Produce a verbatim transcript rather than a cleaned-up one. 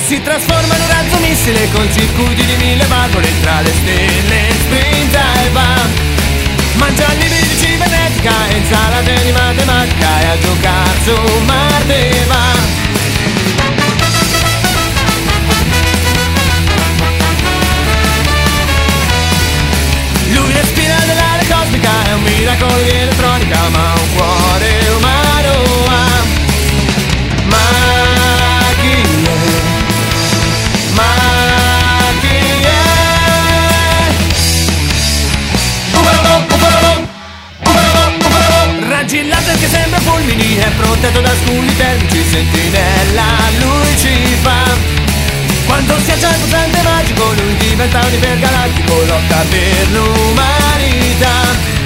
Si trasforma in un razzo missile con circuiti di mille valvole tra le stelle, sprinta e va. Mangia libri di cibernetica e insalate di matematica e a giocare su Marte va. Lui respira dell'aria cosmica, è un miracolo di elettronica, ma un cuore umano ha. Ma chi è? Ma chi è? Uberabo, uberabo, uberabo, uberabo. Raggi laser che sembra fulmini, è protetto da scudi termici, sentinella lui ci fa. Quando si aggiunge un potente magico, lui diventa un ipergalattico, lotta per l'umanità.